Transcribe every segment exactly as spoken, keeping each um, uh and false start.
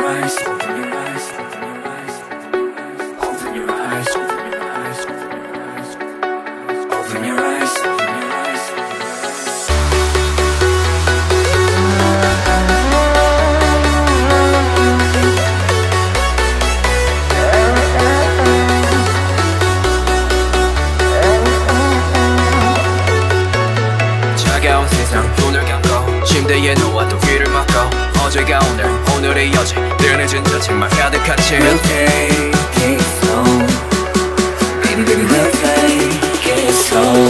eyes, open your eyes, open your eyes, open your eyes, open your eyes, open your eyes, open your eyes. 차가운 세상 눈을 감고 침대에 누워 또 귀를 막고 어제가 오늘 오늘의 어제 늘 늦은 자책만 가득한 채 We'll take it slow Baby baby we'll take it slow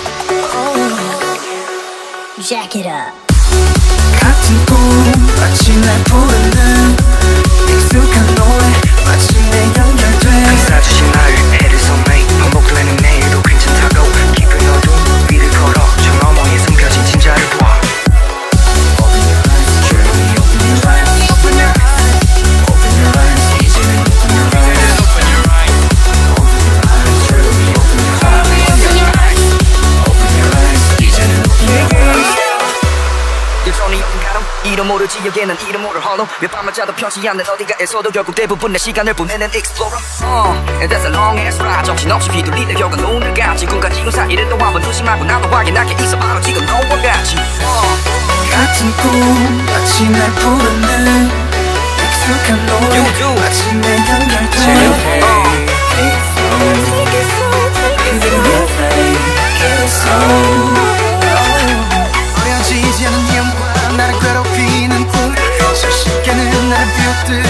Jack it up 같은 꿈 마치 날 부르는 익숙한 노래 마치 내 연결돼 감싸주신 나의 애를 선매 반복되는 내일도 괜찮다고 깊은 어둠 위를 걸어 저 너머에 숨겨진 진짜를 봐 Open your eyes, truly open your eyes Open your eyes, open your eyes 이제는 open your eyes Open your eyes, open your eyes Truly open your eyes Open your eyes, open your eyes 이제는 open your eyes 여전히 어딘가로 이름 모를 지역에는 이름 모를 홀로 몇 밤을 자도 편치 않는 어딘가에서도 결국 대부분 내 시간을 보내는 explorer uh, And that's a long ass ride 정신없이 휘둘리다 결국 눈을 감지 꿈과 지금 사이를 또 한번 조심하고 나도 확인하게 있어 바로 지금 너와 같이 uh. 같은 꿈 마치 날 부르는 익숙한 노래 마치 내 연결돼 Take it slow Baby we'll take it slow 어려지지 않은 영화 나를 괴롭히는 꿈 순식간에 나를 비웃듯